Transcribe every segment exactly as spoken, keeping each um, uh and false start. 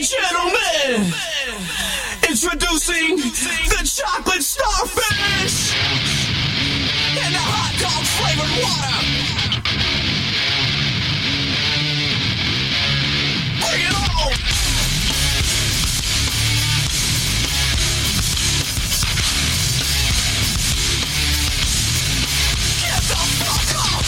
and gentlemen, introducing the chocolate starfish and the hot dog flavored water. Bring it on! Get the fuck up!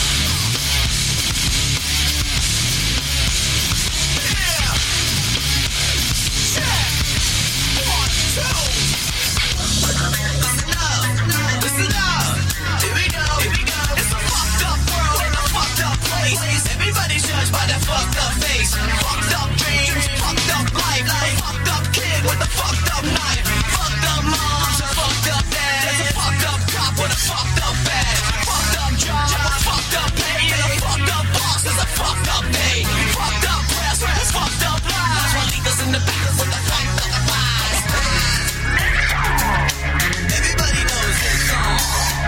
Yeah! Check! One, two! Listen up! Listen up! Here we go! Here we go! It's a fucked up world and a fucked up place. Everybody's judged by their fucked up face. Fucked up dreams, fucked up life. Like fucked up kid with a fucked up knife. Fucked up moms, a fucked up dad. There's a fucked up cop with a fucked up badge. Fucked up job, a fucked up pay. And a fucked up boss is a fucked up day. Fucked up press, fucked up lies. While leaders in the back with the fucked up lies. Everybody knows this song.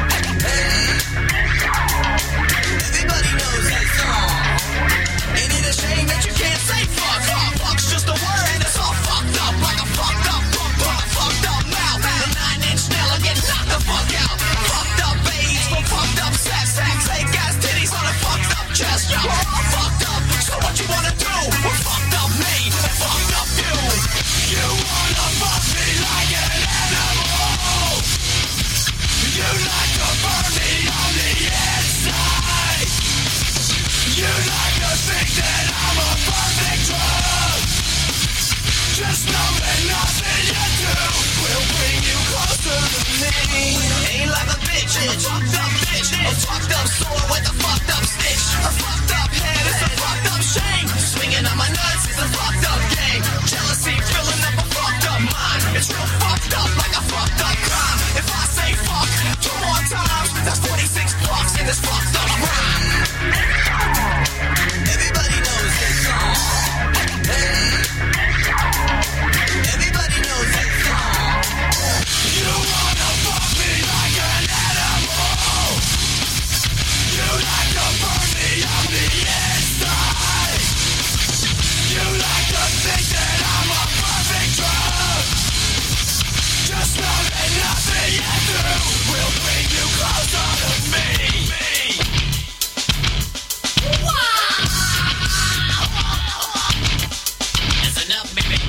Everybody knows this song. Ain't it a shame that you can't say fuck? Fuck, fuck's just a word and it's all fucked up. Like a fucked up book, but a fucked up mouth. A nine inch nail will get knocked the fuck out. Fucked up babes for fucked up sex. Fake ass titties on a fucked up chest. Y'all all fucked up, so what you wanna do? We're fucked up me and fucked up you. You wanna fuck me like an animal. You like to burn me on the inside. You like to think that I'm a perfect drug. Just know that nothing you do will bring you closer to me. Ain't like a bitch, a fucked up bitch. A fucked up sword with a fucked up stitch. A fucked up head is a fucked up shame. Swinging on my nuts is a fucked up game. Jealousy filling up a fucked up mind. It's real fucked up like a fucked up crime. If I say fuck two more times, that's forty-six bucks in this fucked up rhyme. Everybody knows this song. Everybody knows this song. You wanna fuck me like an animal. You like to burn me on the inside. You like to think that I'm a perfect drug. Just know that nothing you do will bring you closer to me. That's enough, baby.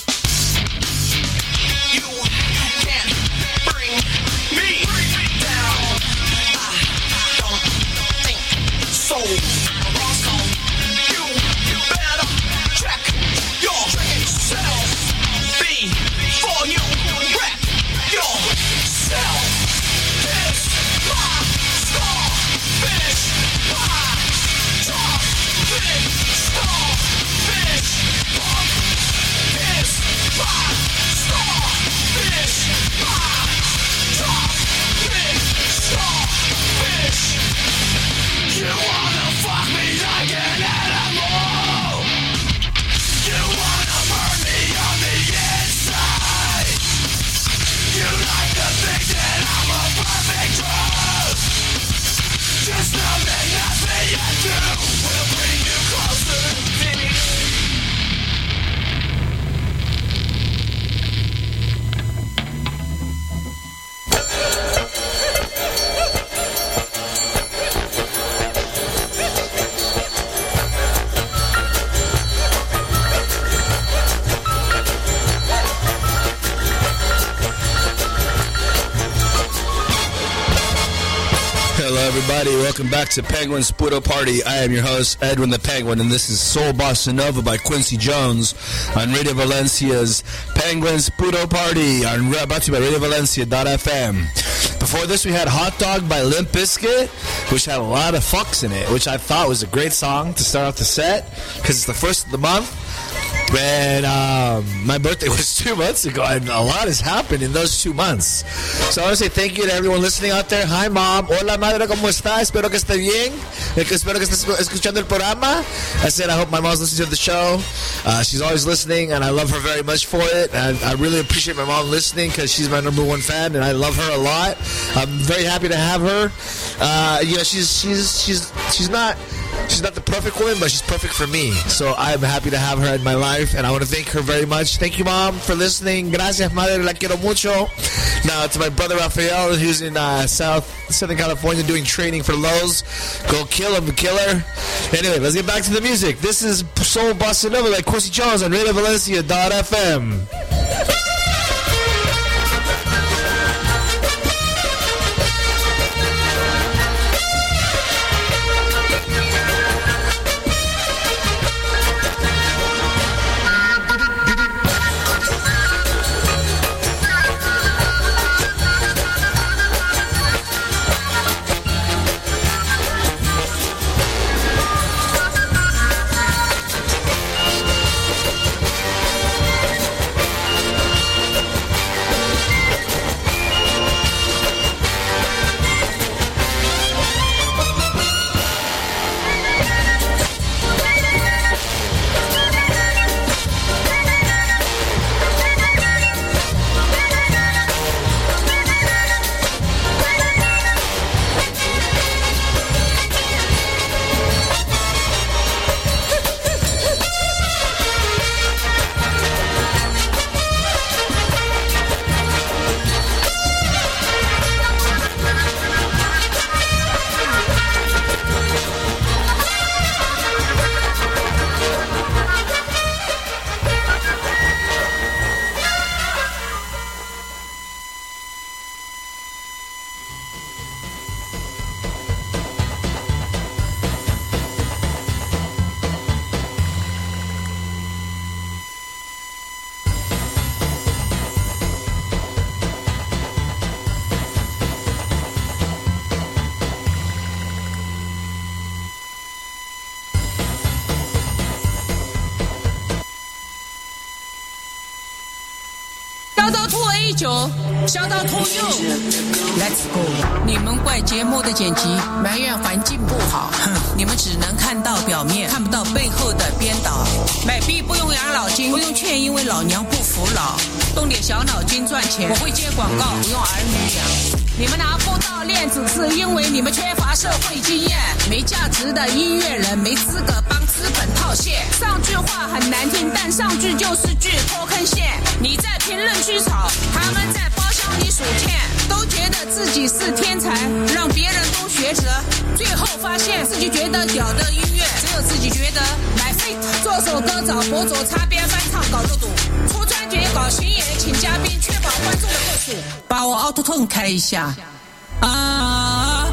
You can't bring me down. I don't think so. Roscoe, you better check yourself before you wreck yourself. This my starfish pie. Starfish, starfish pump. This my starfish pie. Starfish, starfish. You wanna fuck me like an animal. You wanna burn me on the inside. You like to think that I'm a perfect drug. Just know that nothing you do will bring you closer to me. Hello, everybody. Welcome back to Penguin's Puro Party. I am your host, Edwin the Penguin, and this is Soul Bossa Nova by Quincy Jones on Radio Valencia's Penguin's Puro Party, on, brought to you by Radio Valencia dot f m. Before this, we had Hot Dog by Limp Bizkit, which had a lot of fucks in it, which I thought was a great song to start off the set, because it's the first of the month. And um, my birthday was two months ago, and a lot has happened in those two months. So I want to say thank you to everyone listening out there. Hi, Mom. Hola, Madre, ¿cómo está? Espero que esté bien. Espero que estés escuchando el programa. I said I hope my mom's listening to the show. Uh, she's always listening, and I love her very much for it. And I really appreciate my mom listening because she's my number one fan, and I love her a lot. I'm very happy to have her. Uh, you know, she's she's she's she's not she's not the perfect woman, but she's perfect for me. So I'm happy to have her in my life, and I want to thank her very much. Thank you, Mom, for listening. Gracias, Madre, la quiero mucho. Now, to my brother Rafael, who's in uh, South Southern California doing training for Lowe's. Go kill him, killer. Anyway, let's get back to the music. This is Soul Bossa Nova by Quincy Jones on Radio Valencia dot f m. 笑到吐右 Let's go 你们怪节目的剪辑，埋怨环境不好，哼，你们只能看到表面，看不到背后的编导。买币不用养老金，不用劝，因为老娘不服老，动点小脑筋赚钱，我会接广告，不用儿女养。你们拿不到链子是因为你们缺乏社会经验，没价值的音乐人没资格帮资本套现。上句话很难听，但上句就是句脱坑线。你在评论区吵，他们在包厢里数欠，都觉得自己是天才，让别人都学着，最后发现自己觉得屌的音乐，只有自己觉得买飞做首歌找博主擦边翻唱搞热度，出专辑搞巡演请嘉宾，确保观众的个数，把我 auto tune 开一下啊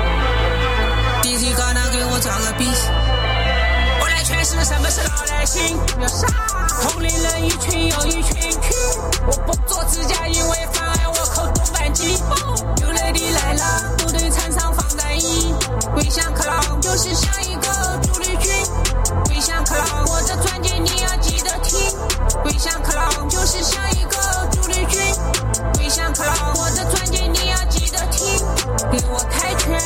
！D J 高能给我找个 beat， 我来诠释什么是老百姓。同龄人一群又一群群，我不做指甲，因为妨碍我口动扳机。有雷的来了，部队穿上防弹衣，归乡克劳就是像一个主力军。归乡克劳，我的专辑你要记得听。归乡克劳就是像一个主力军。归乡克劳，我的专辑你要记得听。给我跆拳。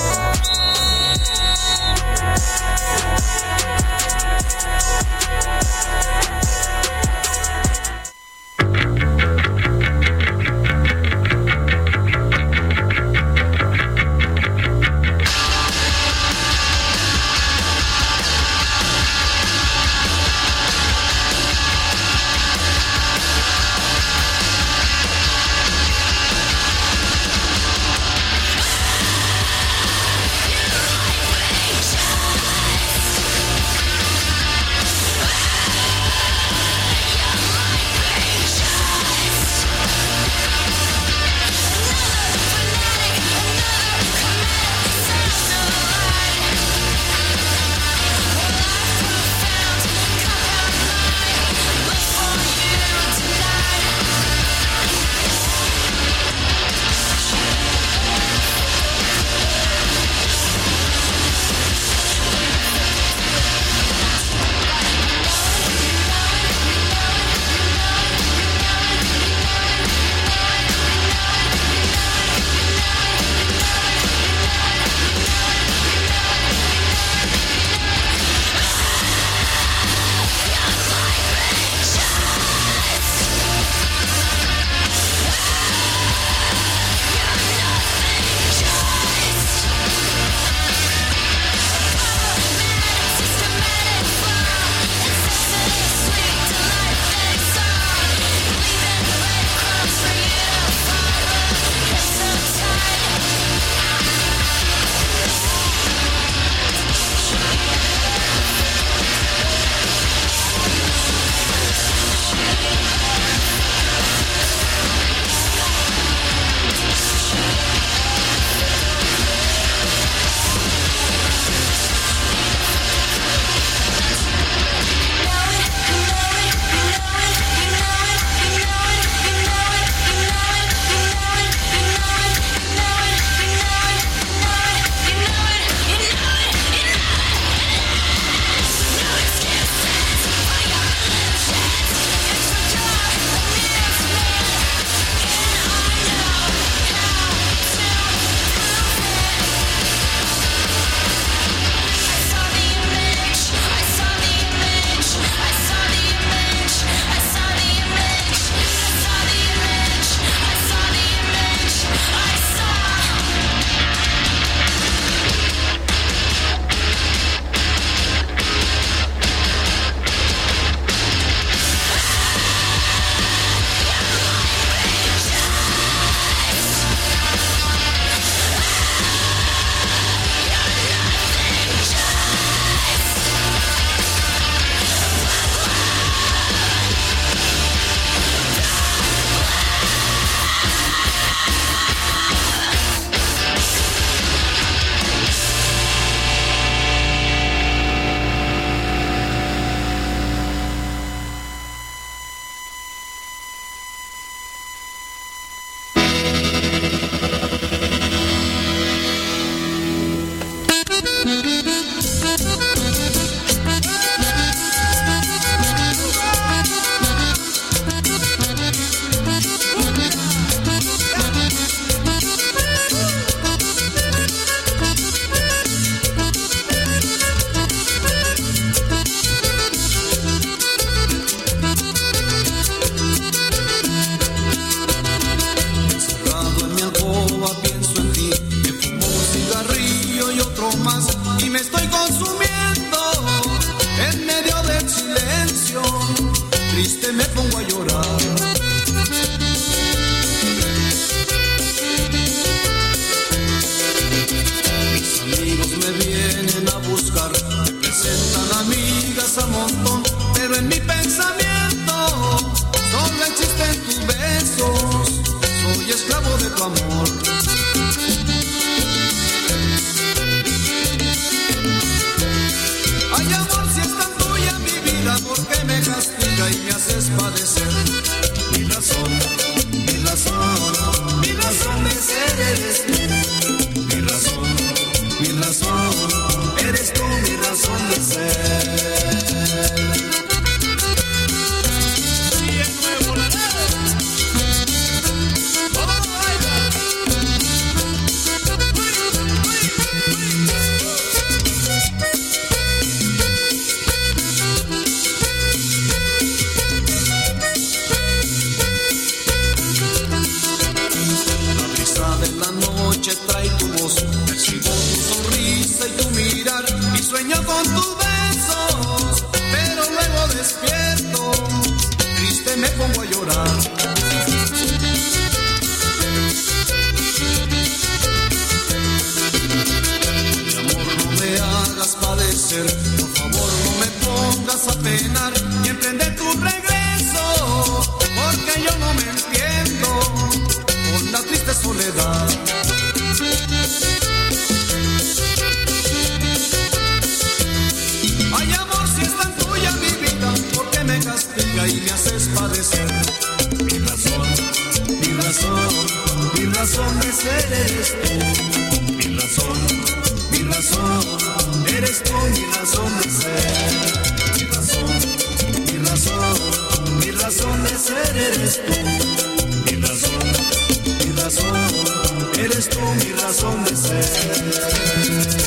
razón, mi razón de ser eres tú. Mi razón, mi razón, eres tú mi razón de ser. Mi razón, mi razón, mi razón de ser eres tú. Mi razón, mi razón, eres tú mi razón de ser.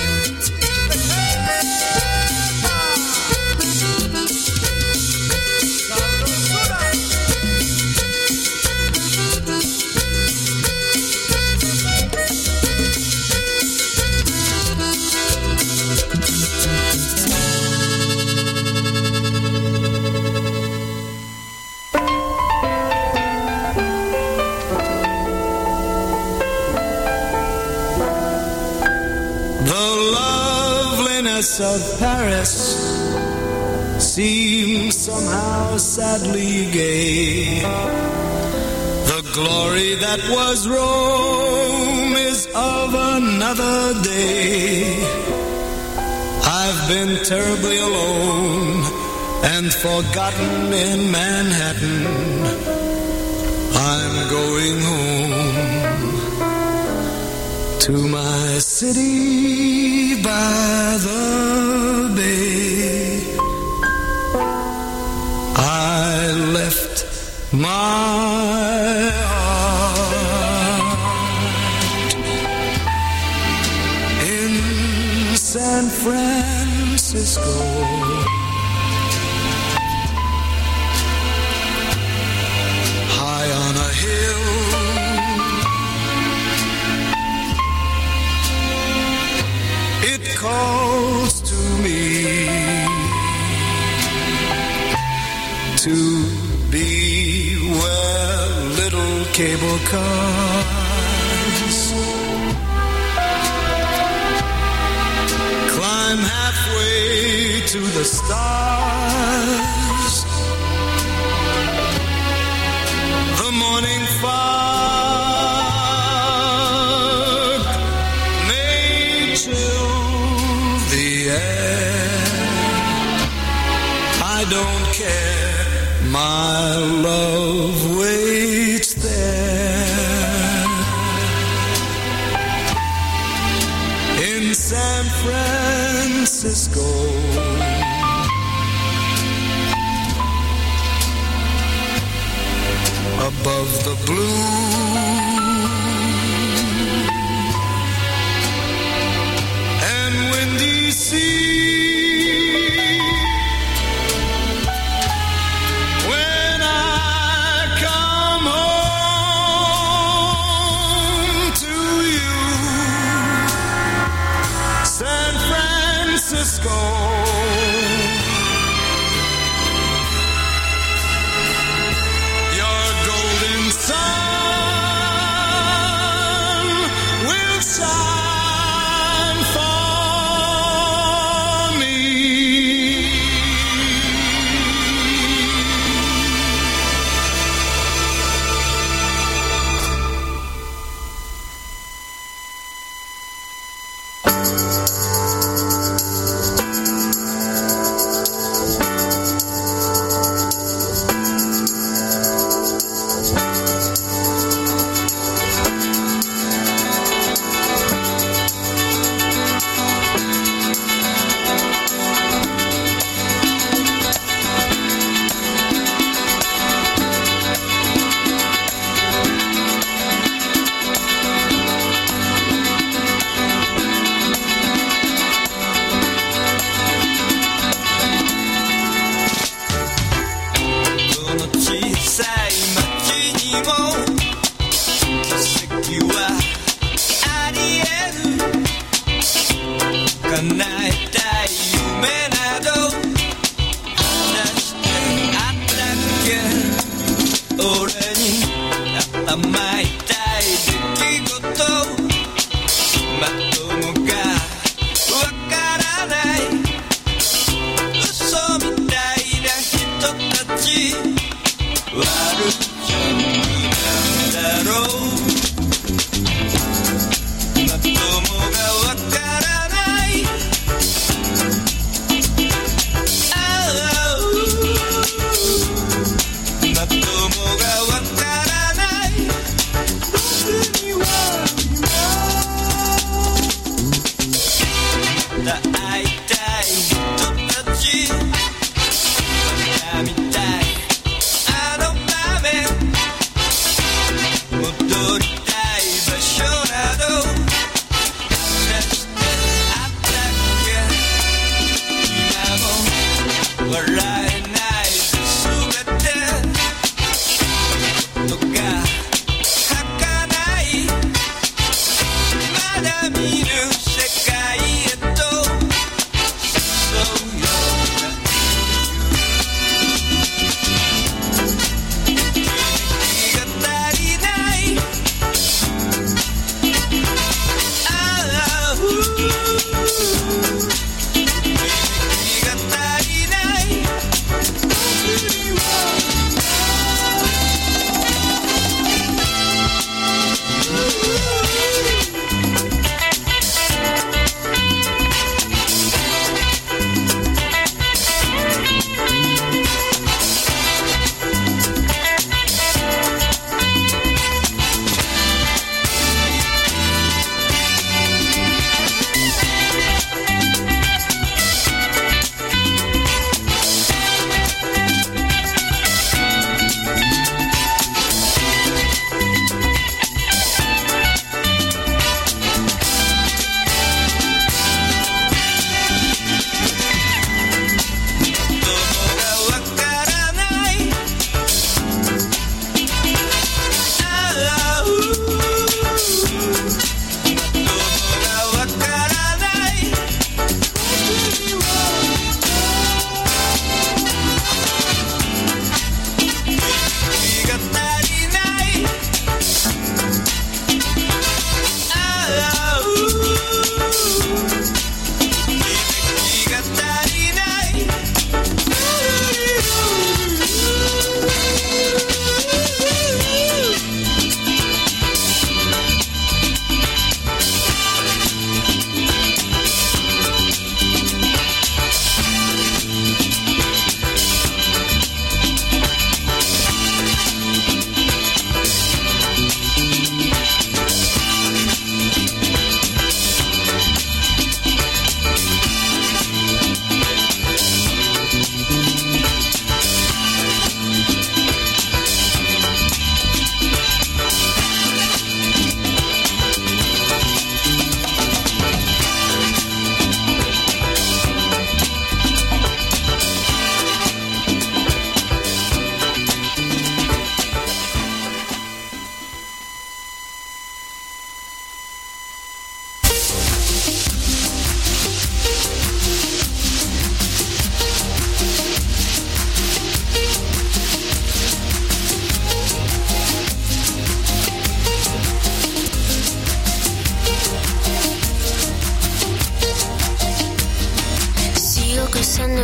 Of Paris seems somehow sadly gay. The glory that was Rome is of another day. I've been terribly alone and forgotten in Manhattan. I'm going home to my city by the bay. I left my heart in San Francisco. High on a hill, it calls to me to be where little cable cars climb halfway to the stars. The morning fog may chill the air. I don't care, my love waits there in San Francisco. Above the blue and windy sea, when I come home to you, San Francisco, your golden sun will shine for me.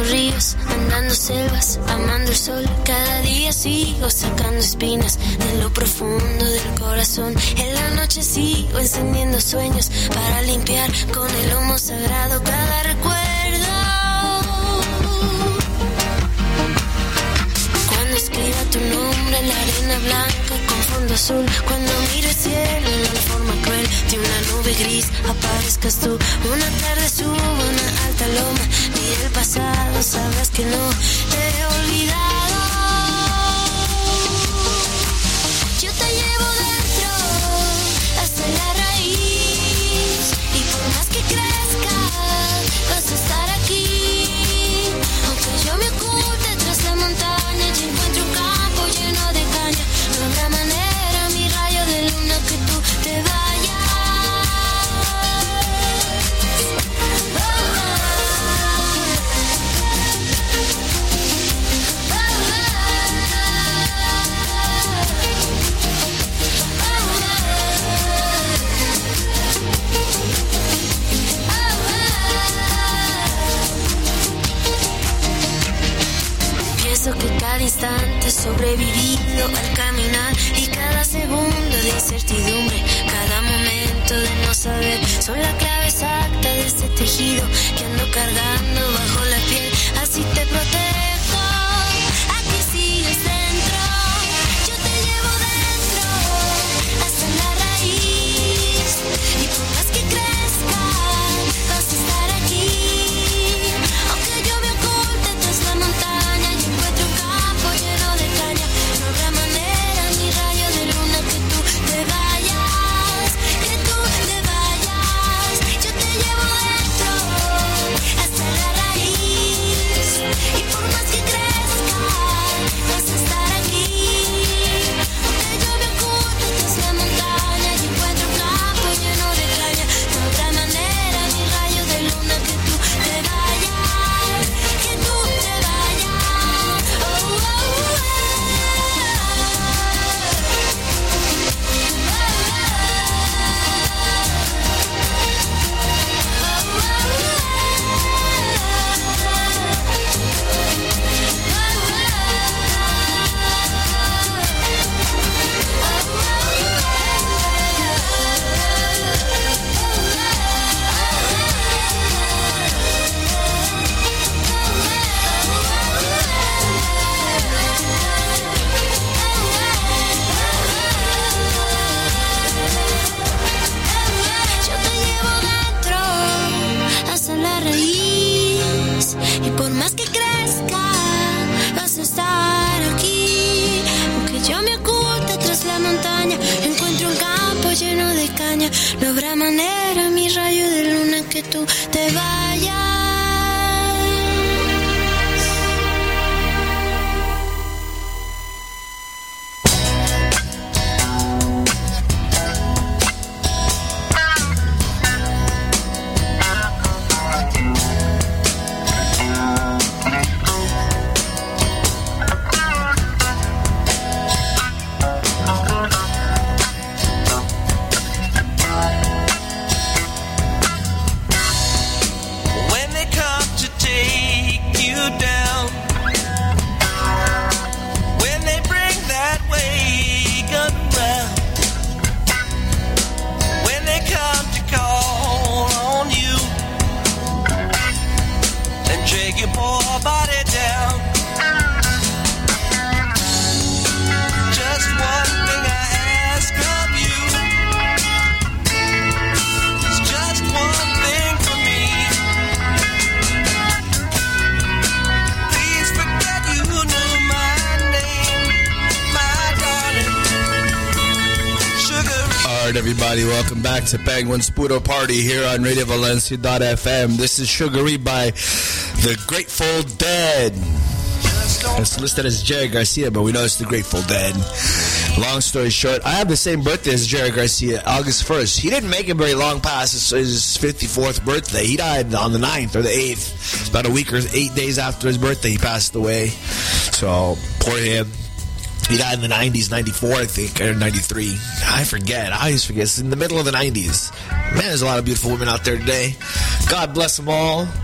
ríos, andando selvas, amando el sol. Cada día sigo sacando espinas de lo profundo del corazón. En la noche sigo encendiendo sueños para limpiar con el humo sagrado cada recuerdo. Cuando escriba tu nombre en la arena blanca con fondo azul, cuando miro el cielo en la forma cruel de una nube gris, aparezcas tú. Una tarde subo una alta loma, mira el pasado, sabrás que no te he olvidado. Yo te llevo dentro hasta la raíz, y por más que crezca vas a estar aquí. Aunque yo me oculte tras la montaña y encuentre un campo lleno de caña, no habrá manera, mi rayo de luna, que tú te vayas. Pienso que cada instante he sobrevivido al caminar, y cada segundo de incertidumbre, cada momento de no saber, son la clave exacta de este tejido que ando cargando bajo la piel. Así te protejo, aquí sigues dentro. Yo te llevo dentro hasta la raíz, y por más que crezca vas a estar aquí. Aunque yo me oculte tras la montaña y encuentre un campo lleno de caña, no habrá manera, mi rayo de luna, que tú te vayas, que tú te vayas. Yo te llevo dentro hasta la raíz, y por más que crezca vas a estar aquí. Aunque yo me oculte tras la montaña y encuentre un campo lleno de caña, no habrá manera, mi rayo de luna, que tú te vayas, que tú te vayas. Oh, oh, oh. Yo te llevo dentro hasta la raíz, y por más que crezca vas a estar aquí. Aunque yo me oculte tras la montaña, encuentro un campo lleno de caña, no habrá manera, mi rayo de luna, que tú te vayas. When they come to take you down, when they bring that wagon round, when they come to call on you and drag your poor body down, just one thing I ask of you, it's just one thing for me. Please forget you knew my name, my darling, Sugar. All right, everybody, welcome back to Penguin's Puro Party here on Radio Valencia dot f m. This is Sugary by The Grateful Dead. It's listed as Jerry Garcia, but we know it's The Grateful Dead. Long story short, I have the same birthday as Jerry Garcia, August first. He didn't make it very long past his, his fifty-fourth birthday. He died on the ninth or the eighth. About a week or eight days after his birthday, he passed away. So, poor him. He died in the nineties, ninety-four, I think, or ninety-three. I forget. I always forget. It's in the middle of the nineties. Man, there's a lot of beautiful women out there today. God bless them all.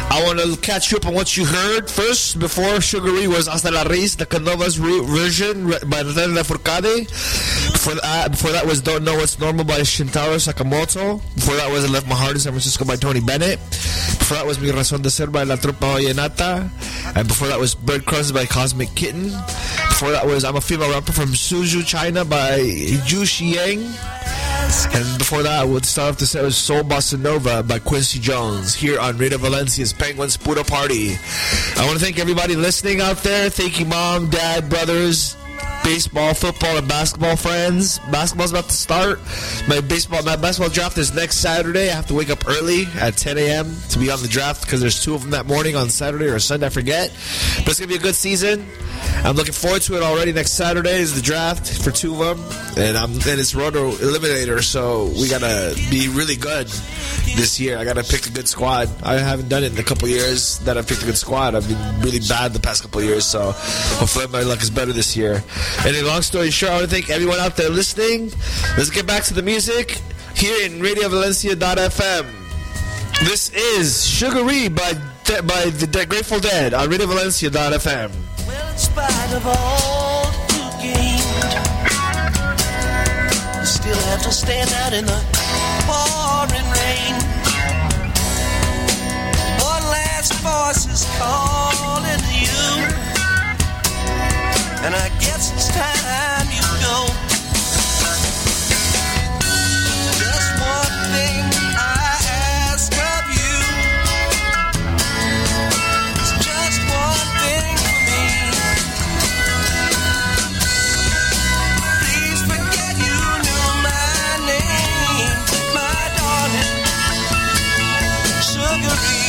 I want to catch you up on what you heard first. Before Sugary was Hasta la Raíz, the Canova's version by Natalia Lafourcade. Before that, before that was Don't Know What's Normal by Shintaro Sakamoto. Before that was I Left My Heart in San Francisco by Tony Bennett. Before that was Mi Razón de Ser by La Tropa Vallenata. And before that was Bird Crumbs by Cosmic Kitten. Before that was I'm a Female Rapper from Suzhou, China by Zhu Xiang. And before that, I would start off the set with Soul Bossa Nova by Quincy Jones here on Radio Valencia's Penguins Puro Party. I want to thank everybody listening out there. Thank you, Mom, Dad, brothers, baseball, football, and basketball friends. Basketball's about to start. My baseball, my basketball draft is next Saturday. I have to wake up early at ten a.m. to be on the draft because there's two of them that morning on Saturday or Sunday, I forget. But it's going to be a good season. I'm looking forward to it already. Next Saturday is the draft for two of them. And, I'm, and it's Roto Eliminator, so we got to be really good this year. I got to pick a good squad. I haven't done it in a couple years that I've picked a good squad. I've been really bad the past couple years, so hopefully my luck is better this year. And in long story short, I want to thank everyone out there listening. Let's get back to the music here in Radio Valencia dot f m. This is Sugary by, De- by the De- Grateful Dead on Radio Valencia dot f m. Well, in spite of all you gained, you still have to stand out in the pouring rain. One last voice is calling to you, and I guess it's time you go. Just one thing I ask of you, it's just one thing for me. Please forget you knew my name, my darling, Sugary.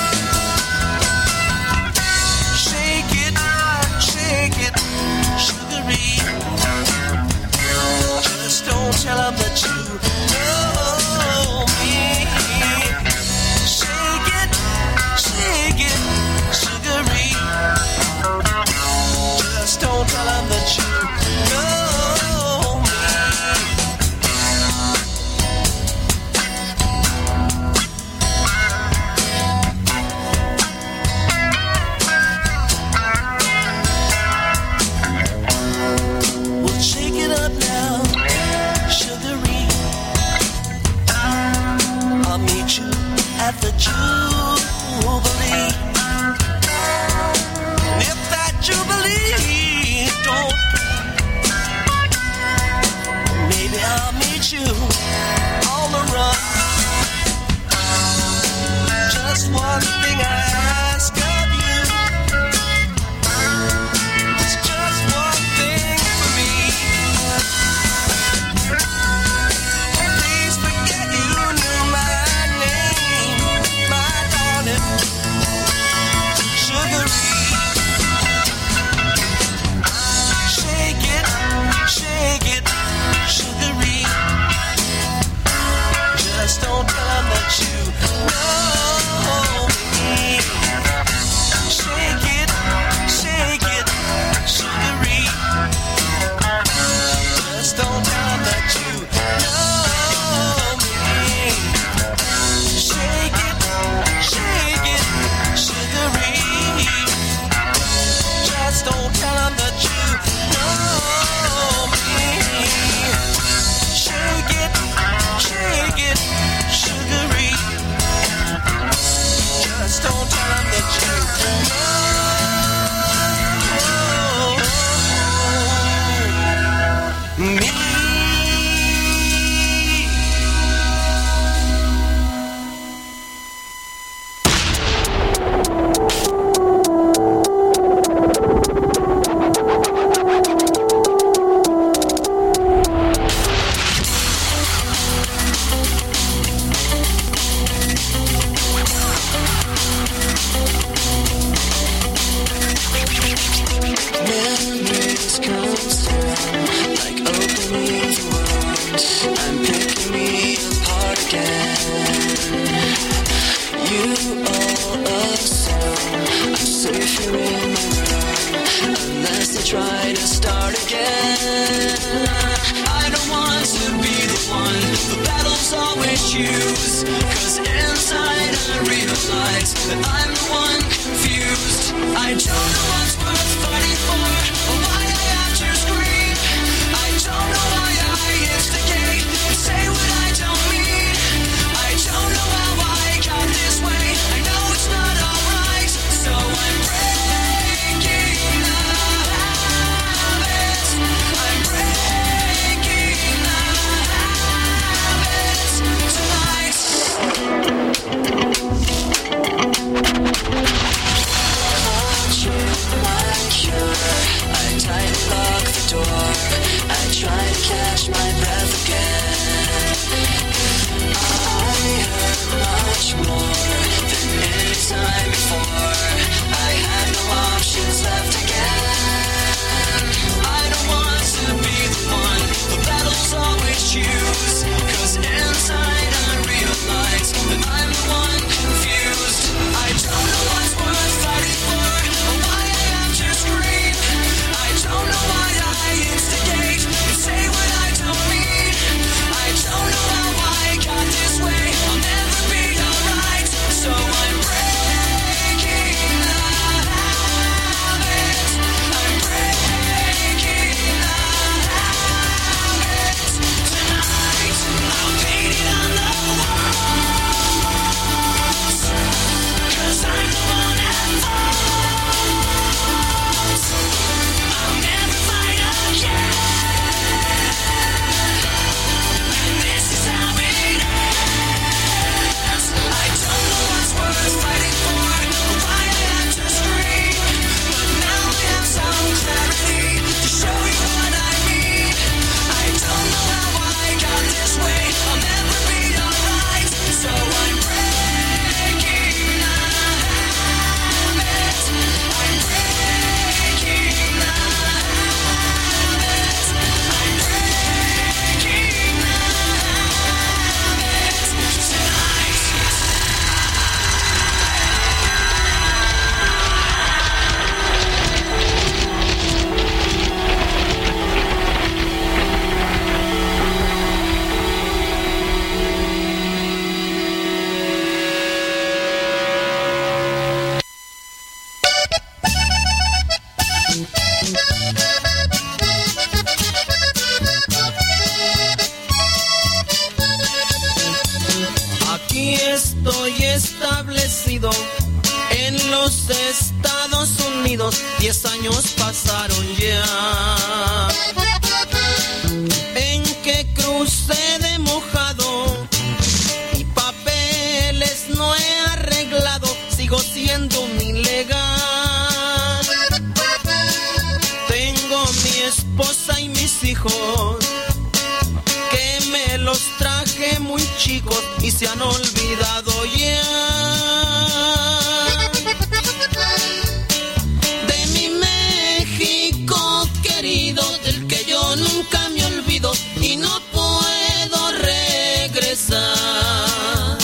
Shake it, shake it, Sugary. Just don't tell them that you know me. Shake it, shake it, Sugary. Just don't tell them that you know me. Well, shake it up now, Sugary. I'll meet you at the Jubilee. And if that Jubilee don't come, maybe I'll meet you on the run. Just one thing I ask of you, it's just one thing for me. Please forget you knew my name, my darling, Sugary. Shake it, shake it, Sugary. Just don't tell them that you know me. Shake it, shake it, Sugary. Just don't tell them that you know me. Shake it, shake it, Sugary. Just don't tell them that you know me. Shake it, shake it, Sugary. Just don't tell them that you know me. Memories come through like opening wounds and picking me apart again. You all assume I'm safer in my room unless I try to start again. I don't want to be the one the battles always choose, 'cause inside I realize right, that I'm the one confused. I don't know what's worth fighting for, or why I have to scream. I don't know why I instigate and say what I don't mean. I don't know how I got this way. I know it's not alright, so I'm breaking the habits. I'm breaking the habits tonight. My cure, I tightly lock the door. I try to catch my breath again. I hurt much more than any time before. I had no options left again. I don't want to be the one the battles always choose, 'cause inside I realize that I'm the one confused. I don't know what's worth fighting for, or why I have to scream. I don't know why I instigate and say what I don't mean. I don't know how I got this way. I'll never be alright, so I'm breaking the habit. I'm breaking the habit tonight. I'll paint it on the walls, 'cause I'm the one at fault. I'll never fight again, and this is how it ends. I don't know what's worth fighting for, or why I have to scream, but now I have some clarity to show you what I mean. I don't know how I got this way. I'll never be alright, so I'm breaking the habit. I'm breaking the habit. I'm breaking the habit tonight. Aquí estoy establecido en los Estados Unidos. Diez años pasaron ya en que crucé de mojado y papeles no he arreglado. Sigo siendo un ilegal. Tengo mi esposa y mis hijos, que me los traje muy chicos y se han olvidado ya de mi México querido, del que yo nunca me olvido y no puedo regresar.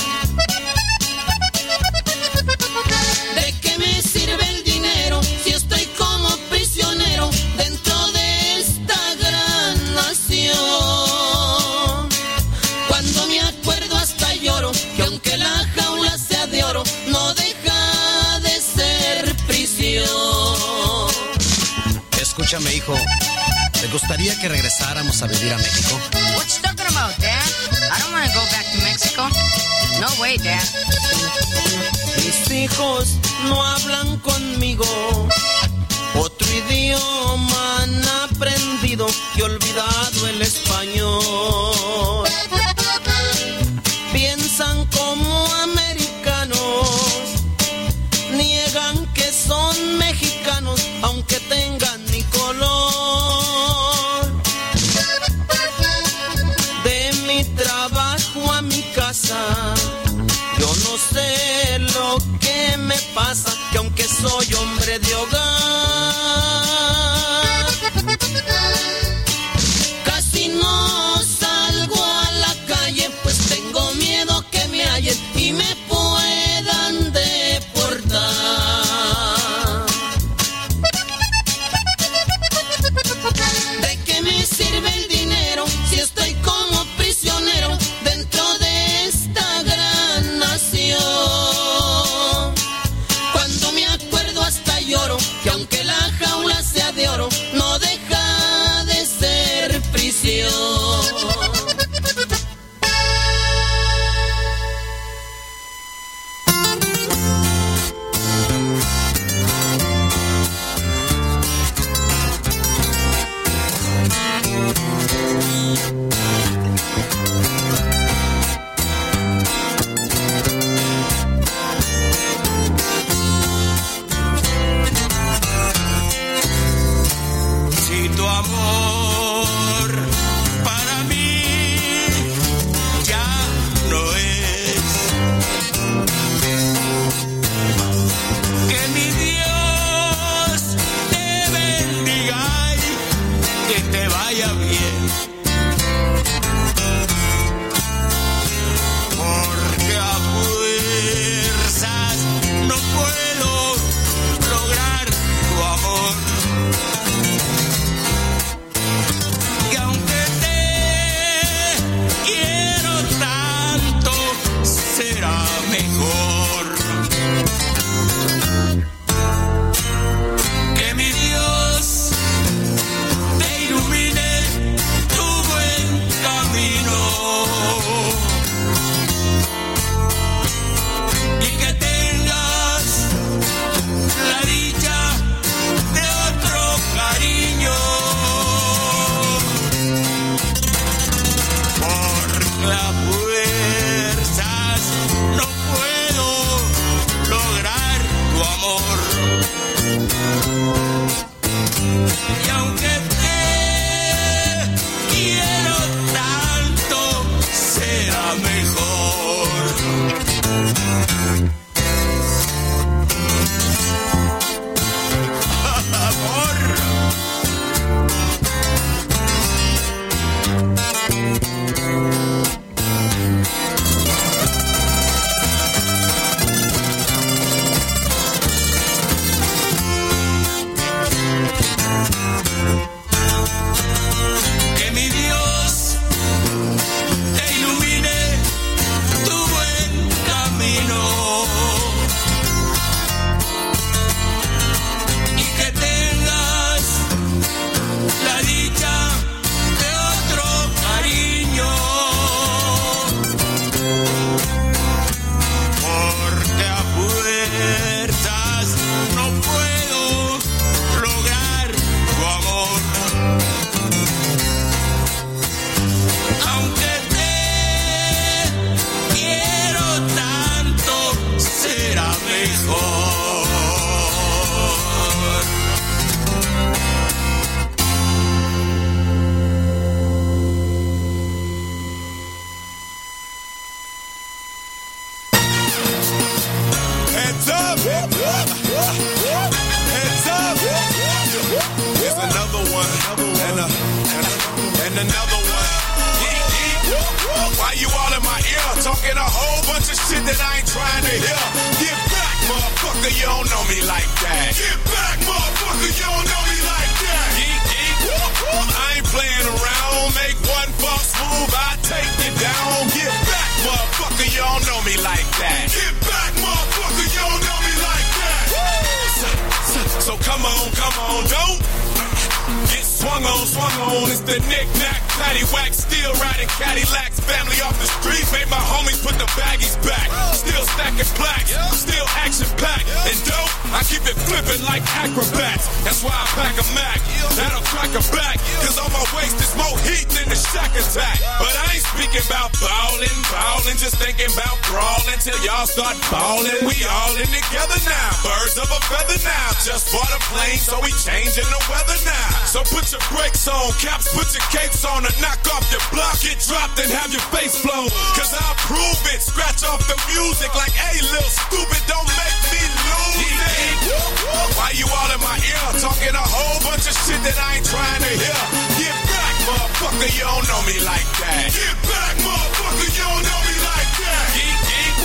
¿De qué me sirve el dinero si estoy como prisionero dentro de esta gran nación? Cuando me acuerdo hasta lloro que aunque la jaula sea de oro, no deja de ser prisión. Escúchame, hijo. ¿Te gustaría que regresáramos a vivir a México? What you talking about, Dad? I don't want to go back to Mexico. No way, Dad. Mis hijos no hablan conmigo, otro idioma han aprendido y olvidado el español. Piensan como americanos, niegan que son mexicanos aunque tengan mi color. De mi trabajo a mi casa, yo no sé lo que me pasa, que aunque soy hombre de hogar, casi no salgo a la calle, pues tengo miedo que me hallen y me puedan deportar. ¿De qué me sirve el dinero si estoy como prisionero dentro de esta gran nación? porque a fuerzas no puedo lograr tu amor. Y aunque te quiero tanto, será mejor. Amor. Que mi Dios te ilumine tu buen camino y que tengas la dicha de otro cariño, porque a fuerzas no puedo lograr tu amor. Aunque te quiero tanto, será mejor. Heads up! Heads up! Here's another one, and, a, and, a, and another one. Yeet, yeet. Why you all in my ear talking a whole bunch of shit that I ain't trying to hear? Get back, motherfucker, you don't know me like that. Get back, motherfucker, you don't know me like that. Yeet, yeet. I ain't playing around. Make one false move, I take you down. Get back, motherfucker, you don't know me like that. Get back, motherfucker, you don't know me like that. So, so, so come on, come on, don't get swung on, swung on. It's the knick-knack, paddywhack, still riding Cadillacs. Family off the street, made my homies put the baggies back. Still stacking plaques, still action-packed. And dope, I keep it flipping like acrobats. That's why I pack a Mac, that'll crack a back. Cause on my waist is more heat than the Shack Attack. But I ain't speaking about ballin', ballin', just thinking about brawling till y'all start ballin'. We all in together now, birds of a feather now. Just bought a plane, so we changing the weather now. So put your brakes on, caps, put your capes on, and knock off your block. Get dropped and have your face blown. Cause I'll prove it, scratch off the music like, hey, little stupid, don't make me lose it. Why you all in my ear talking a whole bunch of shit that I ain't trying to hear? Get back, motherfucker, you don't know me like that. Get back, motherfucker, you don't know me like that. Geek, geek,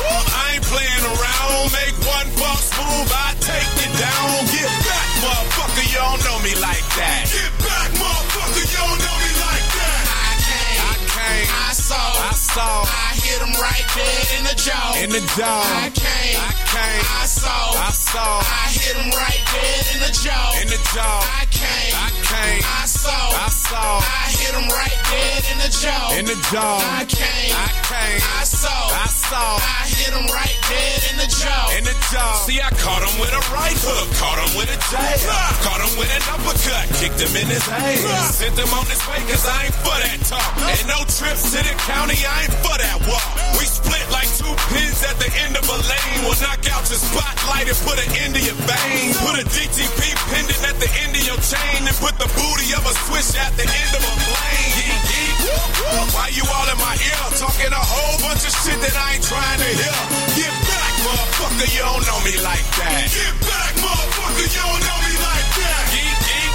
I ain't playing around. Make one false move, I take you down. Get back, motherfucker, you don't know me like that. Get back, motherfucker, you don't know me like that. I came, I came, I saw, I saw, I hit him right dead in the jaw. In the jaw. I came, I came, I saw, I saw, I hit him right dead in the jaw. In the jaw. I came, I came, I saw, I saw, I hit him right dead in the jaw. In the jaw. I came, I came, I saw, I saw, I hit him right dead in the jaw. In the jaw. See, I caught him with a right hook, caught him with a jab, caught him with an uppercut, kicked him in his ass, sent him on his way cause I ain't for that talk. And no trips to the county, I ain't for that walk. We split like two pins at the end of a lane. We'll knock out your spotlight and put an end to your veins. Put a D T P pendant at the end of your chain and put the booty of a switch at the end of a plane. Yeet, yeet. Why you all in my ear talking a whole bunch of shit that I ain't trying to hear? Get back, motherfucker, you don't know me like that. Get back, motherfucker, you don't know me like that. Yeet, yeet.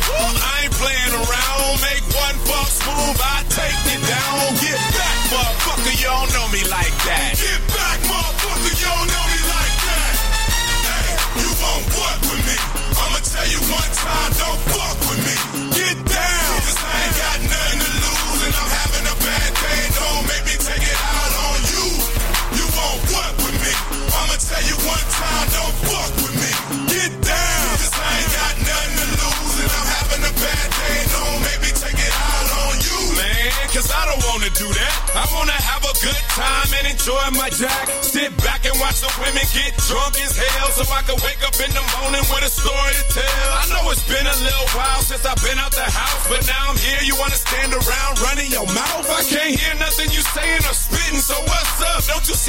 I ain't playing around. Make one false move, I take you down. Get back, motherfucker, you don't know me like that. Get back, motherfucker, you don't know me like that. Hey, you won't what with me? I'ma tell you one time, don't fuck with me. Get down, cause I ain't got nothing to lose and I'm having a bad day. Don't make me take it out on you. You won't what with me? I'ma tell you one time, don't fuck with me. Get down, cause I ain't got nothing to lose and I'm having a bad day. Don't make me take it out on you. Man, cause I don't wanna do that. I wanna have a good time and enjoy my jack. Sit back and watch the women get drunk as hell so I can wake up in the morning with a story to tell. I know it's been a little while since I've been out the house, but now I'm here. You wanna stand around running your mouth? I can't hear nothing you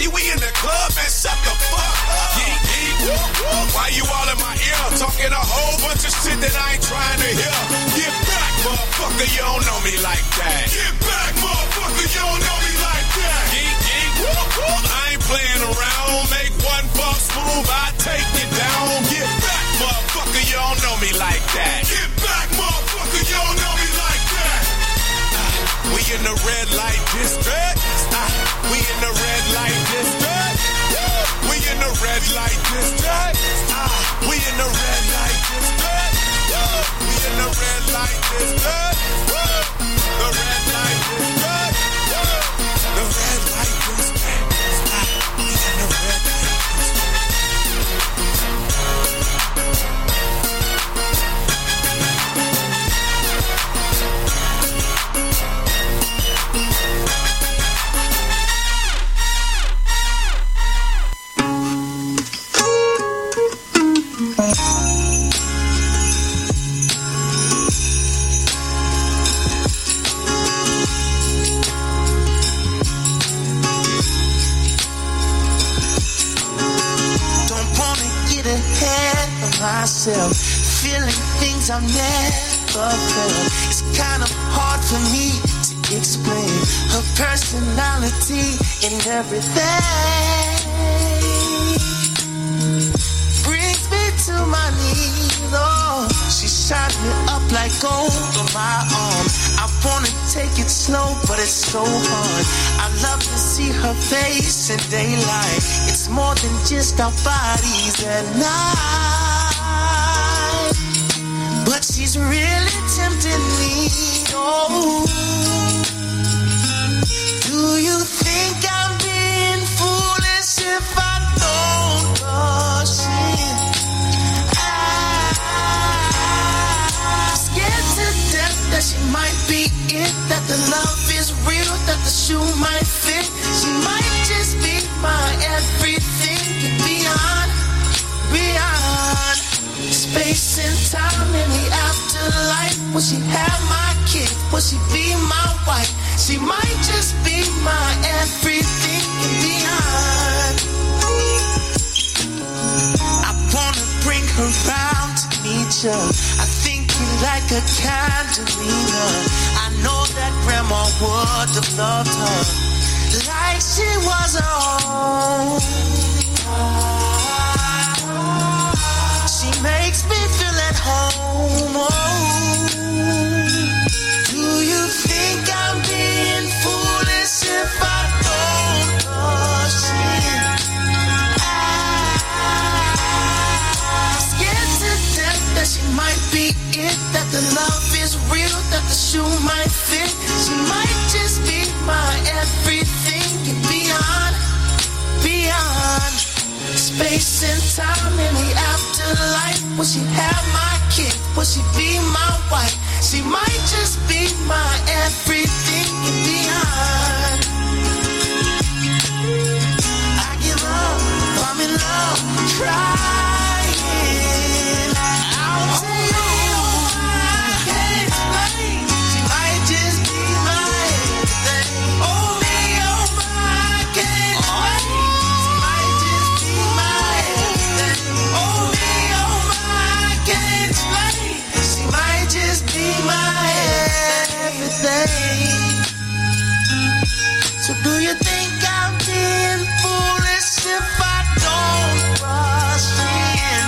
See, we in the club, man, shut the fuck up. Geek, geek, whoop, whoop. Why you all in my ear? Talking a whole bunch of shit that I ain't trying to hear. Get back, motherfucker, you don't know me like that. Get back, motherfucker, you don't know me like that. Geek, geek, whoop, whoop. I ain't playing around. Make one false move, I take you down. Get back, motherfucker, you don't know me like that. Get back, motherfucker, you don't know me like that. Uh, we in the red light district. Uh, we in the red light district. Woo. We in the red light district. Uh, we in the red light district. Woo. We in the red light district. Woo. The red light district. Woo. The red light district. Uh, we in the red light district. Myself, feeling things I've never felt. It's kind of hard for me to explain her personality and everything. Brings me to my knees, oh. She shines me up like gold on my arm. I wanna take it slow, but it's so hard. I love to see her face in daylight. It's more than just our bodies at night. But she's really tempting me, oh. Do you think I'm being foolish if I don't rush in? I'm scared to death that she might be it, that the love is real, that the shoe might fit. She might just be my everything and beyond, beyond. Space and time in the afterlife. Will she have my kid? Will she be my wife? She might just be my everything and beyond. I wanna bring her round to meet you. I think you like a candelina. I know that grandma would have loved her like she was her own. She makes me feel at home, oh. Do you think I'm being foolish if I don't rush in? I'm scared to death that she might be it, that the love is real, that the shoe might fit. She might just be my everything and beyond, beyond. Space and time in the afterlife. Will she have my kid? Will she be my wife? She might just be my everything and beyond. I give up, I'm in love, trying. I'll tell you I can't explain. She might just be my everything. Oh me, oh my, I can't explain. Just be my everything. So do you think I'm being foolish if I don't rush in?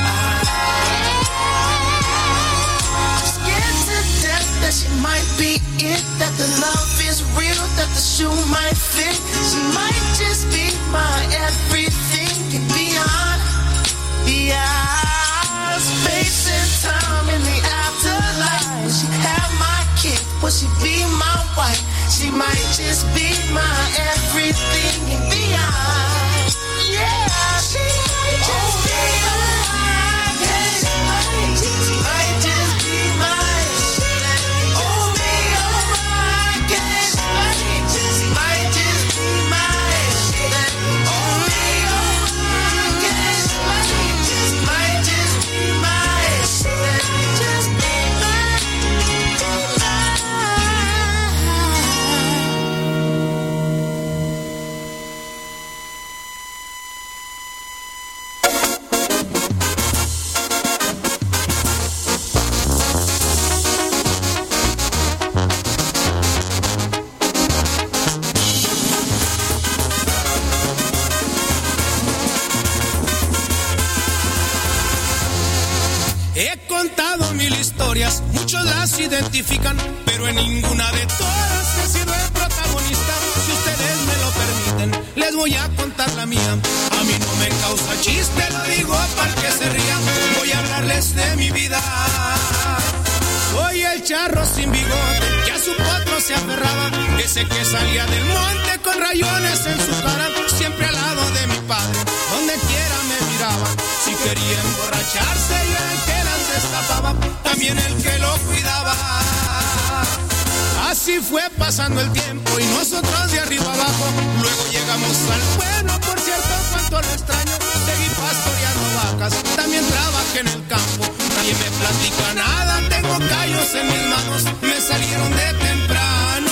I'm scared to death that she might be it, that the love is real, that the shoe might fit. She might just be my everything and beyond, beyond. Space and time in the afterlife. Will she have my kid? Will she be my wife? She might just be my everything and beyond. Yeah, she might just be my everything. She might just be my everything. Oh me, oh my, I can't explain. She might just be my everything. Oh me, oh my, I can't explain. She might just be my everything. Just be my, be my. las identifican, pero en ninguna de todas he sido el protagonista. Si ustedes me lo permiten, les voy a contar la mía. A mí no me causa chiste, lo digo para que se rían. Voy a hablarles de mi vida. Soy el charro sin bigote que a su potro se aferraba, ese que salía del monte con rayones en su cara, siempre al lado de mi padre, donde quiera me miraba. Si quería emborracharse, yo era el que las destapaba, también el que lo cuidaba. Así fue pasando el tiempo y nosotros de arriba abajo, luego llegamos al pueblo, por cierto, cuánto lo extraño. Seguí pastoreando vacas, también trabajé en el campo. Nadie me platica nada, tengo callos en mis manos, me salieron de temprano.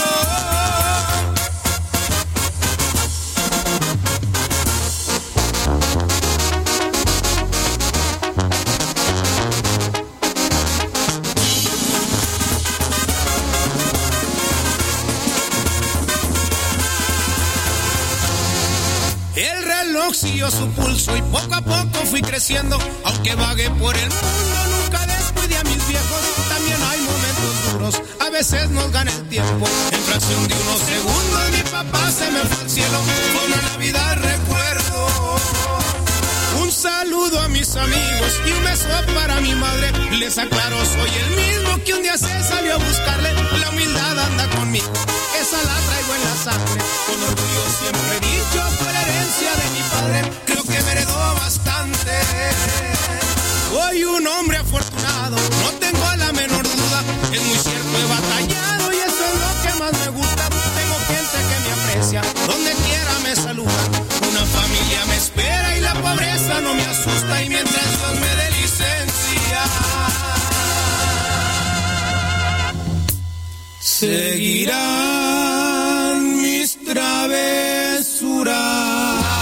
El reloj siguió su pulso y poco a poco fui creciendo. Aunque vagué por el mundo, nunca descuidé a mis viejos. También hay momentos duros, a veces nos gana el tiempo. En fracción de unos segundos mi papá se me fue al cielo. Fue una Navidad recuerdo. Un saludo a mis amigos y un beso para mi madre. Les aclaro, soy el mismo que un día se salió a buscarle. La humildad anda conmigo, esa la traigo en la sangre. Con orgullo siempre he dicho, fue la herencia de mi padre. Creo que me heredó bastante. Soy un hombre afortunado, no tengo la menor duda. Es muy cierto, he batallado y eso es lo que más me gusta. Tengo gente que me aprecia, donde quiera me saluda. Una familia me espera y la pobreza no me asusta. Y mientras Dios me dé licencia, seguirán mis travesuras.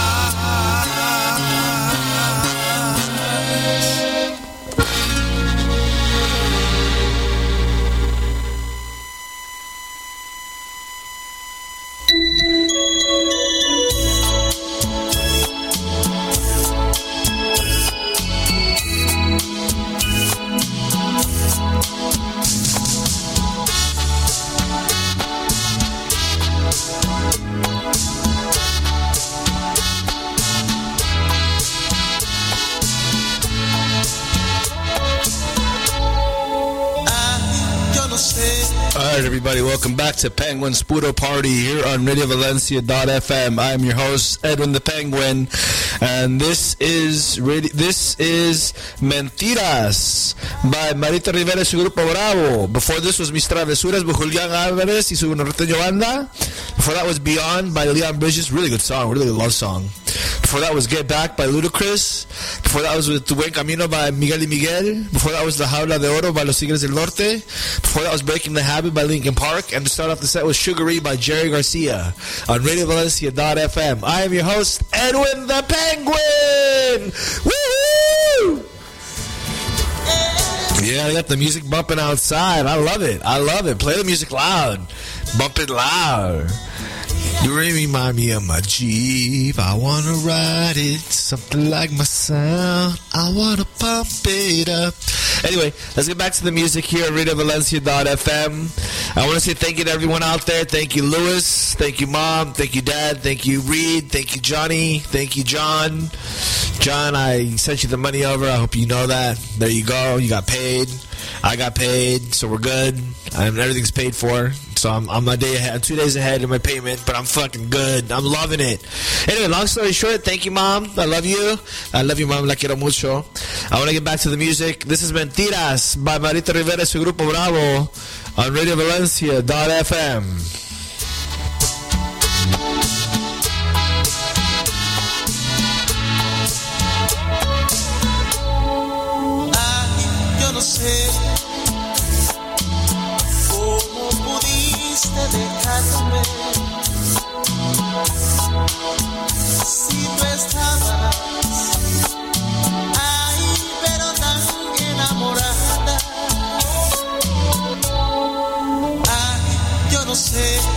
Alright, everybody, welcome back to Penguin's Puro Party here on Radio Valencia dot f m. I am your host, Edwin the Penguin, and this is radio, this is Mentiras by Marita Rivera y su Grupo Bravo. Before this was Mis Travesuras by Julián Álvarez y su Norteño Banda. Before that was Beyond by Leon Bridges. Really good song, really good love song. Before that was Get Back by Ludacris. Before that was with Tu Buen Camino by Miguel y Miguel. Before that was La Jaula de Oro by Los Tigres del Norte. Before that was Breaking the Habit by Linkin Park. And to start off the set was Sugary by Jerry Garcia on Radio Valencia dot f m. I am your host, Edwin the Penguin! Woohoo! Yeah, I got the music bumping outside. I love it. I love it. Play the music loud. Bump it loud. You remind me of my Jeep. I wanna ride it, something like my sound. I wanna pump it up. Anyway, let's get back to the music here at Radio Valencia dot f m. I want to say thank you to everyone out there. Thank you, Louis. Thank you, Mom. Thank you, Dad. Thank you, Reed. Thank you, Johnny. Thank you, John. John, I sent you the money over. I hope you know that. There you go. You got paid. I got paid, so we're good. And everything's paid for. So I'm, I'm a day ahead, two days ahead in my payment, but I'm fucking good. I'm loving it. Anyway, long story short, thank you, Mom. I love you. I love you, Mom. La quiero mucho. I want to get back to the music. This is Mentiras by Marita Rivera y su Grupo Bravo on Radio Valencia dot f m. Ay, yo no sé cómo pudiste dejarme. Si tú estabas ahí, pero tan enamorada. Ay, yo no sé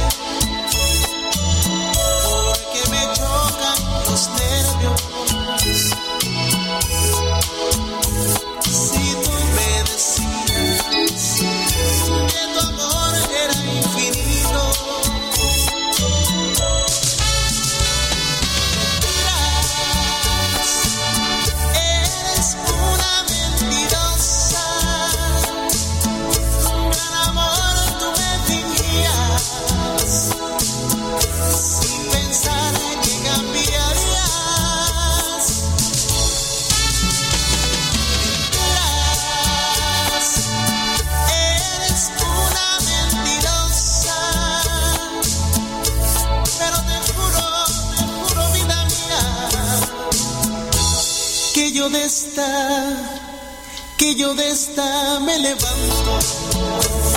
yo de esta, que yo de esta me levanto